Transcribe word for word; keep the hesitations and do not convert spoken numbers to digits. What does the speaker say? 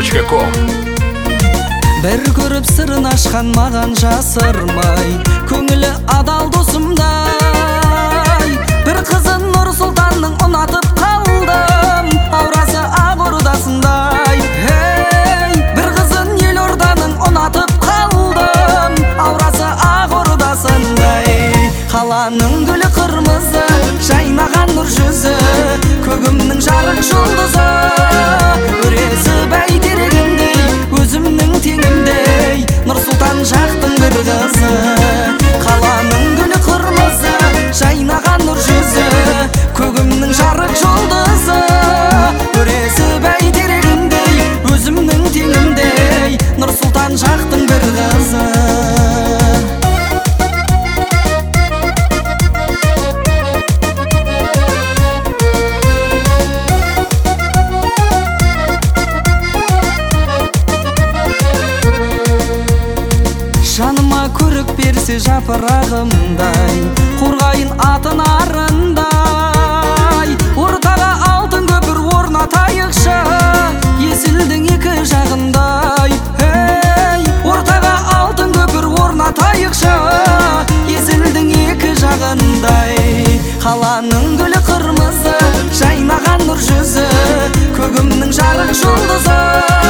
точка ком. Бір көріп сырын ашқан маған жасырмай, көңілі адал досымдай. Бір қызын Нұр Сұлтанның ұнатып қалдым, аурасы Ақордасындай. Ей, бір қызын Елорданың ұнатып қалдым, аурасы Ақордасындай. Қаланың гүлі қырмызы, жайнаған нұр жүзі, көгімнің жарық жұлдызы. Өресі бәйтерегіндей, өзімнің теңімдей, Нұр Сұлтан жақтың бір қызы. Қаланың гүлі қырмызы, жайнаған нұр жүзі, көгімнің жарық жұлдызы. Өресі бәйтерегіндей, өзімнің теңімдей, Нұр Сұлтан жақтың бір қызы. Жаныма көрік берсе жапырағымдай, қорғайын атын арындай. Ортаға алтын көпір орнатайықшы, есілдің екі жағындай. Ей, ортаға алтын көпір орнатайықшы, есілдің екі жағындай. Қаланың гүлі қырмызы, жайнаған нұр жүзі, көгімнің жарық жұлдызы.